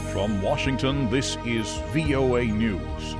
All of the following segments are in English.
From Washington, this is VOA News.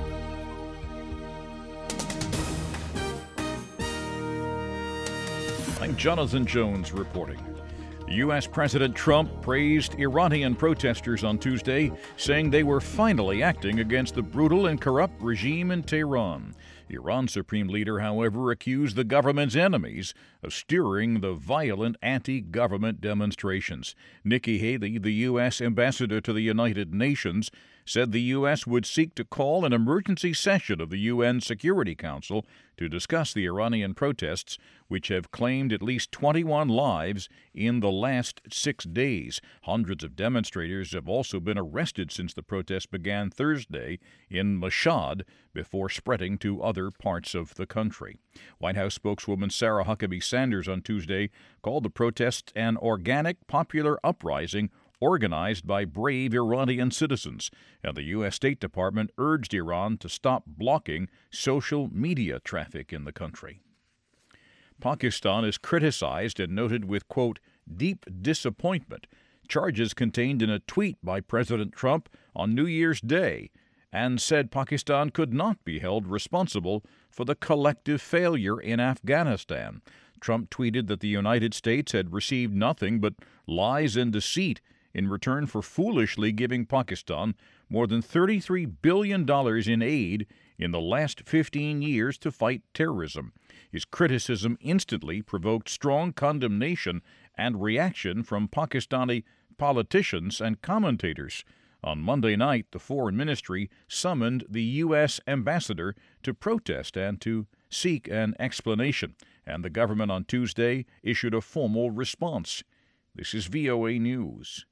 I'm Jonathan Jones reporting. U.S. President Trump praised Iranian protesters on Tuesday, saying they were finally acting against the brutal and corrupt regime in Tehran. Iran's supreme leader, however, accused the government's enemies of steering the violent anti-government demonstrations. Nikki Haley, the U.S. ambassador to the United Nations, said the U.S. would seek to call an emergency session of the UN Security Council to discuss the Iranian protests, which have claimed at least 21 lives in the last 6 days. Hundreds of demonstrators have also been arrested since the protests began Thursday in Mashhad before spreading to other parts of the country. White House spokeswoman Sarah Huckabee Sanders on Tuesday called the protests an organic, popular uprising organized by brave Iranian citizens, and the U.S. State Department urged Iran to stop blocking social media traffic in the country. Pakistan is criticized and noted with, quote, deep disappointment, charges contained in a tweet by President Trump on New Year's Day, and said Pakistan could not be held responsible for the collective failure in Afghanistan. Trump tweeted that the United States had received nothing but lies and deceit in return for foolishly giving Pakistan more than $33 billion in aid in the last 15 years to fight terrorism. His criticism instantly provoked strong condemnation and reaction from Pakistani politicians and commentators. On Monday night, the Foreign Ministry summoned the U.S. ambassador to protest and to seek an explanation, and the government on Tuesday issued a formal response. This is VOA News.